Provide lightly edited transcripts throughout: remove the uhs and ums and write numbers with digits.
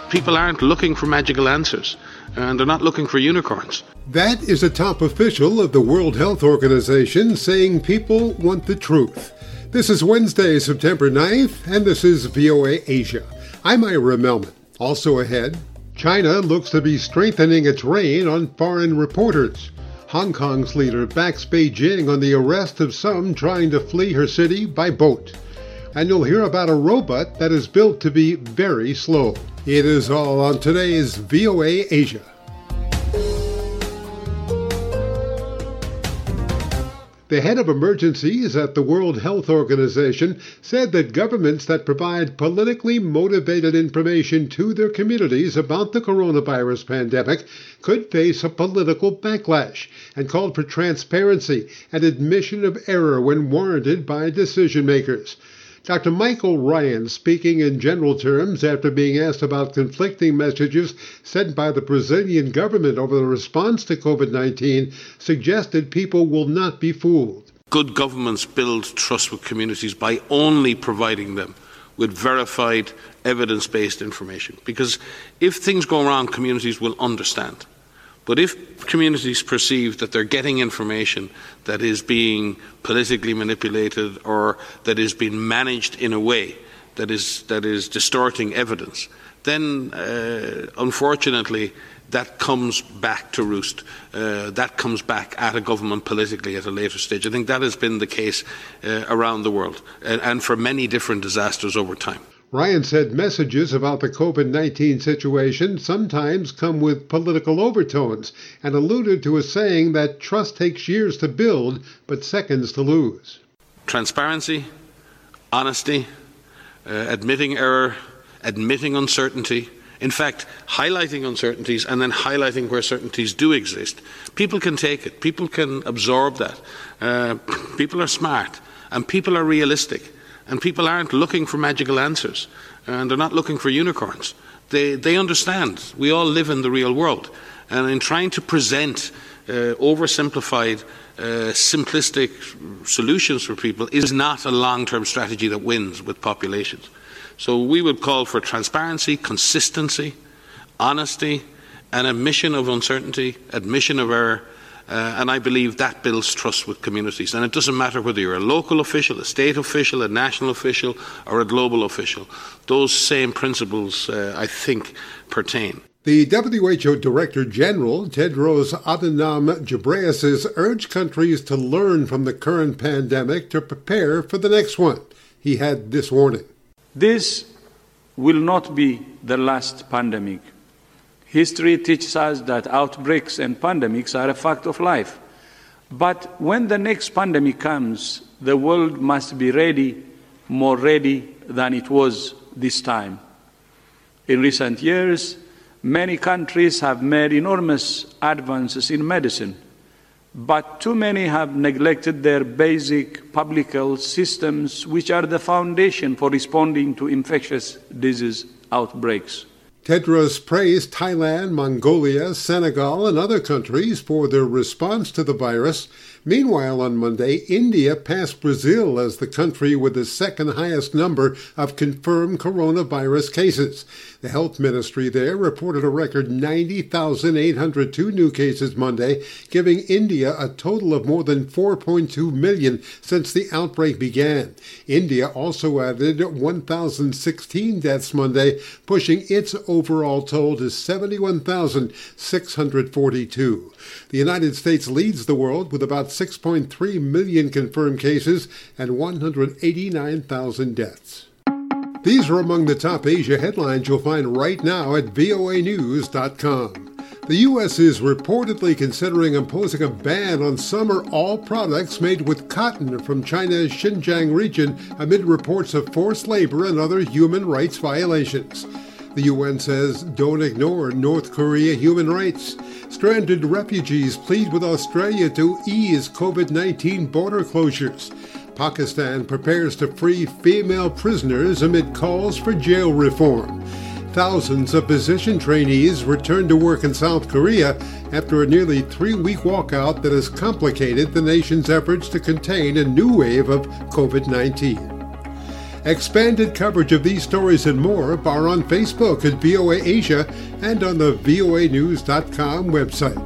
People aren't looking for magical answers, and they're not looking for unicorns. That is a top official of the World Health Organization saying people want the truth. This is Wednesday, September 9th, and this is VOA Asia. I'm Ira Melman. Also ahead, China looks to be strengthening its rein on foreign reporters. Hong Kong's leader backs Beijing on the arrest of some trying to flee her city by boat. And you'll hear about a robot that is built to be very slow. It is all on today's VOA Asia. The head of emergencies at the World Health Organization said that governments that provide politically motivated information to their communities about the coronavirus pandemic could face a political backlash, and called for transparency and admission of error when warranted by decision makers. Dr. Michael Ryan, speaking in general terms after being asked about conflicting messages sent by the Brazilian government over the response to COVID-19, suggested people will not be fooled. Good governments build trust with communities by only providing them with verified, evidence-based information. Because if things go wrong, communities will understand. But if communities perceive that they're getting information that is being politically manipulated or that is being managed in a way that is distorting evidence, then unfortunately that comes back to roost. That comes back at a government politically at a later stage. I think that has been the case around the world and for many different disasters over time. Ryan said messages about the COVID-19 situation sometimes come with political overtones and alluded to a saying that trust takes years to build but seconds to lose. Transparency, honesty, admitting error, admitting uncertainty, in fact, highlighting uncertainties and then highlighting where certainties do exist. People can take it. People can absorb that. People are smart and people are realistic. And people aren't looking for magical answers, and they're not looking for unicorns. They understand. We all live in the real world. And in trying to present oversimplified, simplistic solutions for people is not a long-term strategy that wins with populations. So we would call for transparency, consistency, honesty, and admission of uncertainty, admission of error. And I believe that builds trust with communities. And it doesn't matter whether you're a local official, a state official, a national official, or a global official. Those same principles, I think, pertain. The WHO Director General, Tedros Adhanom Ghebreyesus, urged countries to learn from the current pandemic to prepare for the next one. He had this warning. This will not be the last pandemic. History teaches us that outbreaks and pandemics are a fact of life. But when the next pandemic comes, the world must be ready, more ready than it was this time. In recent years, many countries have made enormous advances in medicine, but too many have neglected their basic public health systems, which are the foundation for responding to infectious disease outbreaks. Tedros praised Thailand, Mongolia, Senegal, and other countries for their response to the virus. Meanwhile, on Monday, India passed Brazil as the country with the second highest number of confirmed coronavirus cases. The health ministry there reported a record 90,802 new cases Monday, giving India a total of more than 4.2 million since the outbreak began. India also added 1,016 deaths Monday, pushing its overall toll to 71,642. The United States leads the world with about 6.3 million confirmed cases and 189,000 deaths. These are among the top Asia headlines you'll find right now at voanews.com. The U.S. is reportedly considering imposing a ban on some or all products made with cotton from China's Xinjiang region amid reports of forced labor and other human rights violations. The UN says don't ignore North Korea human rights. Stranded refugees plead with Australia to ease COVID-19 border closures. Pakistan prepares to free female prisoners amid calls for jail reform. Thousands of physician trainees return to work in South Korea after a nearly 3-week walkout that has complicated the nation's efforts to contain a new wave of COVID-19. Expanded coverage of these stories and more are on Facebook at VOA Asia and on the voanews.com website.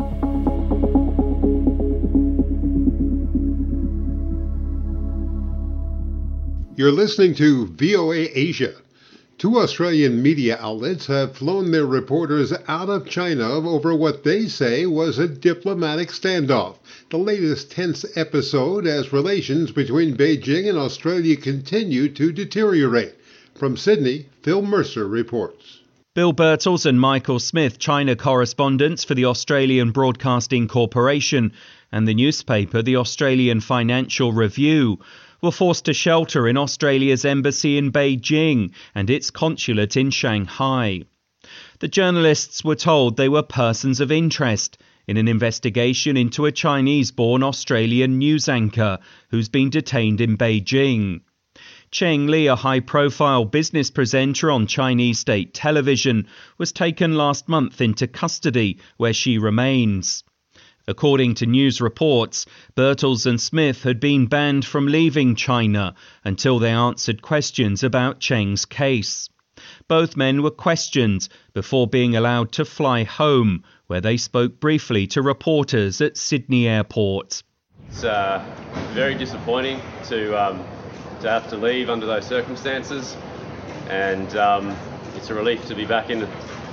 You're listening to VOA Asia. Two Australian media outlets have flown their reporters out of China over what they say was a diplomatic standoff, the latest tense episode as relations between Beijing and Australia continue to deteriorate. From Sydney, Phil Mercer reports. Bill Birtles and Michael Smith, China correspondents for the Australian Broadcasting Corporation and the newspaper The Australian Financial Review, were forced to shelter in Australia's embassy in Beijing and its consulate in Shanghai. The journalists were told they were persons of interest in an investigation into a Chinese-born Australian news anchor who's been detained in Beijing. Cheng Li, a high-profile business presenter on Chinese state television, was taken last month into custody, where she remains. According to news reports, Birtles and Smith had been banned from leaving China until they answered questions about Cheng's case. Both men were questioned before being allowed to fly home, where they spoke briefly to reporters at Sydney Airport. It's very disappointing to have to leave under those circumstances, and it's a relief to be back in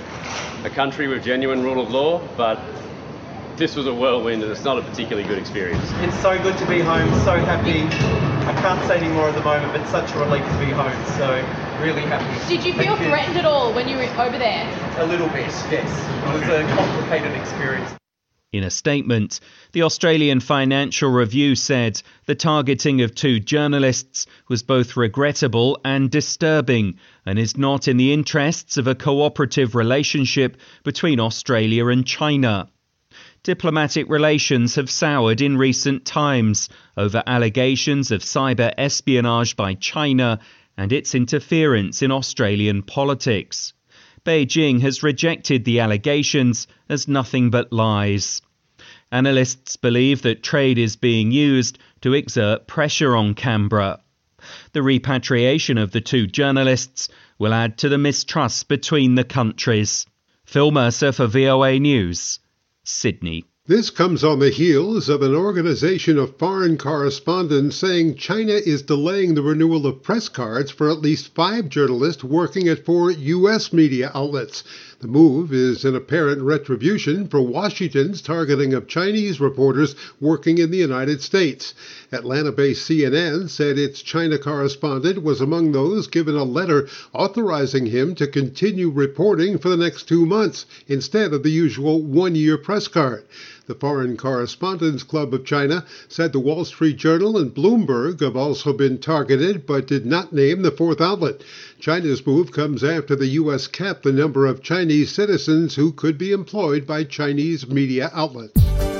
a country with genuine rule of law, but this was a whirlwind and it's not a particularly good experience. It's so good to be home, so happy. I can't say any more at the moment, but it's such a relief to be home, so really happy. Did you feel threatened at all when you were over there? A little bit, yes. It was a complicated experience. In a statement, the Australian Financial Review said the targeting of two journalists was both regrettable and disturbing and is not in the interests of a cooperative relationship between Australia and China. Diplomatic relations have soured in recent times over allegations of cyber espionage by China and its interference in Australian politics. Beijing has rejected the allegations as nothing but lies. Analysts believe that trade is being used to exert pressure on Canberra. The repatriation of the two journalists will add to the mistrust between the countries. Phil Mercer for VOA News, Sydney. This comes on the heels of an organization of foreign correspondents saying China is delaying the renewal of press cards for at least 5 journalists working at 4 U.S. media outlets. The move is an apparent retribution for Washington's targeting of Chinese reporters working in the United States. Atlanta-based CNN said its China correspondent was among those given a letter authorizing him to continue reporting for the next 2 months instead of the usual 1-year press card. The Foreign Correspondents Club of China said the Wall Street Journal and Bloomberg have also been targeted but did not name the 4th outlet. China's move comes after the U.S. capped the number of Chinese citizens who could be employed by Chinese media outlets.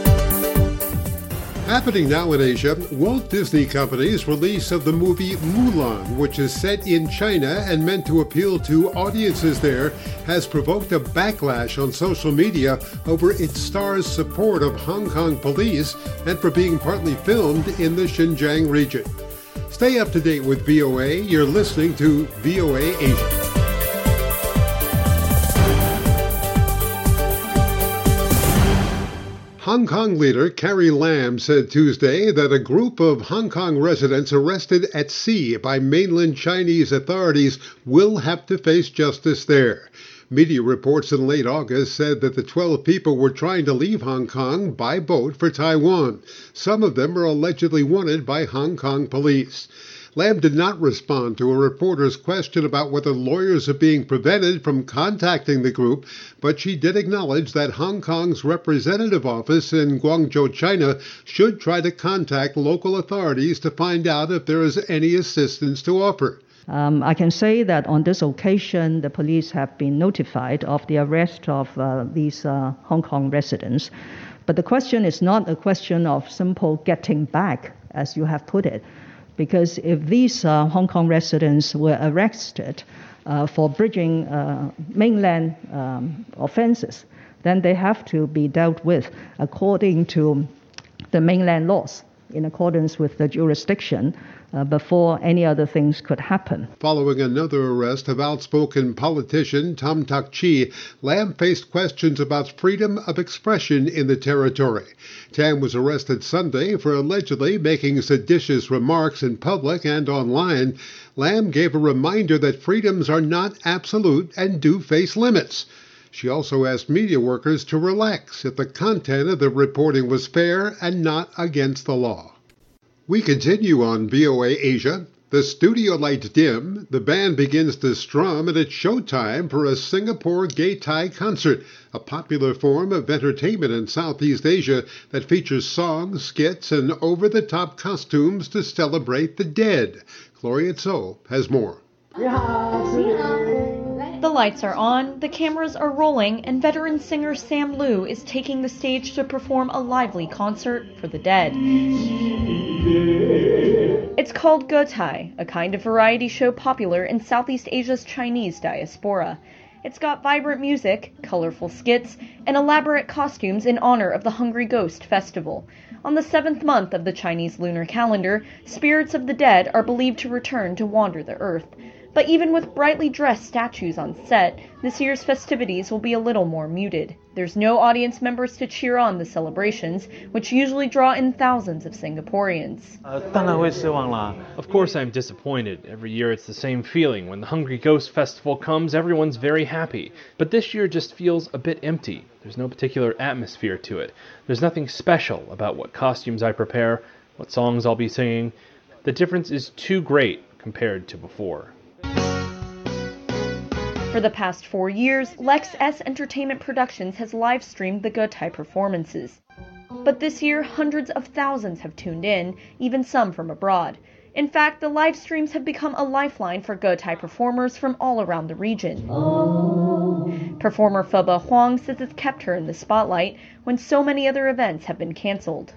Happening now in Asia, Walt Disney Company's release of the movie Mulan, which is set in China and meant to appeal to audiences there, has provoked a backlash on social media over its star's support of Hong Kong police and for being partly filmed in the Xinjiang region. Stay up to date with VOA. You're listening to VOA Asia. Hong Kong leader Carrie Lam said Tuesday that a group of Hong Kong residents arrested at sea by mainland Chinese authorities will have to face justice there. Media reports in late August said that the 12 people were trying to leave Hong Kong by boat for Taiwan. Some of them are allegedly wanted by Hong Kong police. Lam did not respond to a reporter's question about whether lawyers are being prevented from contacting the group, but she did acknowledge that Hong Kong's representative office in Guangzhou, China, should try to contact local authorities to find out if there is any assistance to offer. I can say that on this occasion, the police have been notified of the arrest of these Hong Kong residents. But the question is not a question of simple getting back, as you have put it. Because if these Hong Kong residents were arrested for bridging mainland offenses, then they have to be dealt with according to the mainland laws, in accordance with the jurisdiction before any other things could happen. Following another arrest of outspoken politician Tam Tak Chi, Lam faced questions about freedom of expression in the territory. Tam was arrested Sunday for allegedly making seditious remarks in public and online. Lam gave a reminder that freedoms are not absolute and do face limits. She also asked media workers to relax if the content of the reporting was fair and not against the law. We continue on VOA Asia. The studio lights dim, the band begins to strum, and it's showtime for a Singapore Gay Thai concert, a popular form of entertainment in Southeast Asia that features songs, skits, and over-the-top costumes to celebrate the dead. Gloria Tso has more. The lights are on, the cameras are rolling, and veteran singer Sam Liu is taking the stage to perform a lively concert for the dead. It's called Ge Thai, a kind of variety show popular in Southeast Asia's Chinese diaspora. It's got vibrant music, colorful skits, and elaborate costumes in honor of the Hungry Ghost Festival. On the 7th month of the Chinese lunar calendar, spirits of the dead are believed to return to wander the earth. But even with brightly dressed statues on set, this year's festivities will be a little more muted. There's no audience members to cheer on the celebrations, which usually draw in thousands of Singaporeans. Of course I'm disappointed. Every year it's the same feeling. When the Hungry Ghost Festival comes, everyone's very happy. But this year just feels a bit empty. There's no particular atmosphere to it. There's nothing special about what costumes I prepare, what songs I'll be singing. The difference is too great compared to before. For the past 4 years, Lex S Entertainment Productions has live-streamed the Ge Thai performances. But this year, hundreds of thousands have tuned in, even some from abroad. In fact, the live streams have become a lifeline for Ge Thai performers from all around the region. Performer Phoebe Huang says it's kept her in the spotlight when so many other events have been cancelled.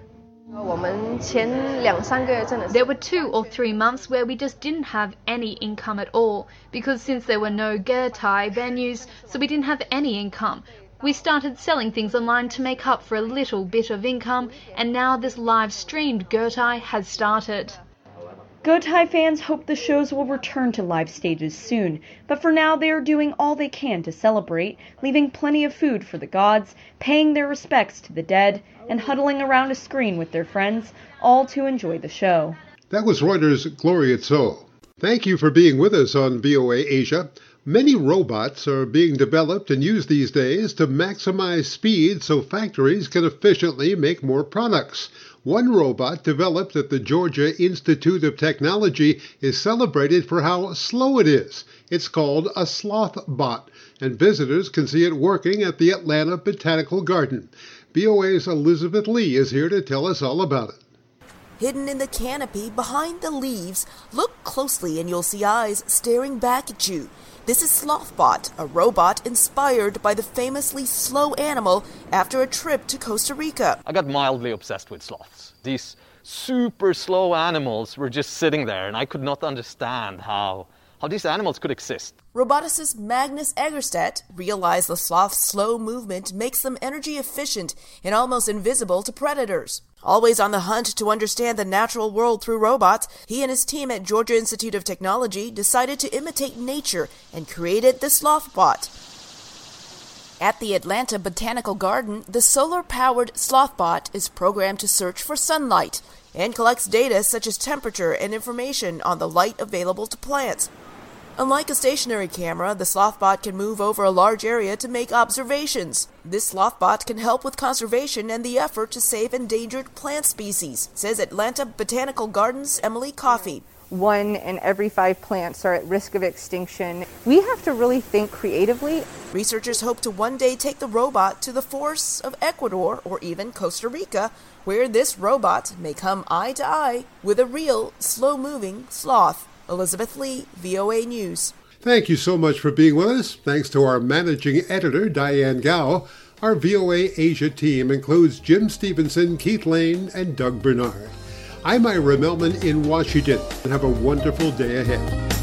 There were 2 or 3 months where we just didn't have any income at all, because since there were no Ge Thai venues, so we didn't have any income. We started selling things online to make up for a little bit of income, and now this live-streamed Ge Thai has started. Ge Thai fans hope the shows will return to live stages soon, but for now they are doing all they can to celebrate, leaving plenty of food for the gods, paying their respects to the dead, and huddling around a screen with their friends, all to enjoy the show. That was Reuters' Gloria Tso. Thank you for being with us on VOA Asia. Many robots are being developed and used these days to maximize speed so factories can efficiently make more products. One robot developed at the Georgia Institute of Technology is celebrated for how slow it is. It's called a Slothbot, and visitors can see it working at the Atlanta Botanical Garden. VOA's Elizabeth Lee is here to tell us all about it. Hidden in the canopy behind the leaves, look closely and you'll see eyes staring back at you. This is Slothbot, a robot inspired by the famously slow animal after a trip to Costa Rica. I got mildly obsessed with sloths. These super slow animals were just sitting there, and I could not understand how these animals could exist. Roboticist Magnus Egerstedt realized the sloth's slow movement makes them energy efficient and almost invisible to predators. Always on the hunt to understand the natural world through robots, he and his team at Georgia Institute of Technology decided to imitate nature and created the Slothbot. At the Atlanta Botanical Garden, the solar-powered Slothbot is programmed to search for sunlight and collects data such as temperature and information on the light available to plants. Unlike a stationary camera, the Slothbot can move over a large area to make observations. This Slothbot can help with conservation and the effort to save endangered plant species, says Atlanta Botanical Gardens' Emily Coffey. 1 in every 5 plants are at risk of extinction. We have to really think creatively. Researchers hope to one day take the robot to the forests of Ecuador or even Costa Rica, where this robot may come eye to eye with a real, slow-moving sloth. Elizabeth Lee, VOA News. Thank you so much for being with us. Thanks to our managing editor, Diane Gao. Our VOA Asia team includes Jim Stevenson, Keith Lane, and Doug Bernard. I'm Ira Melman in Washington, and have a wonderful day ahead.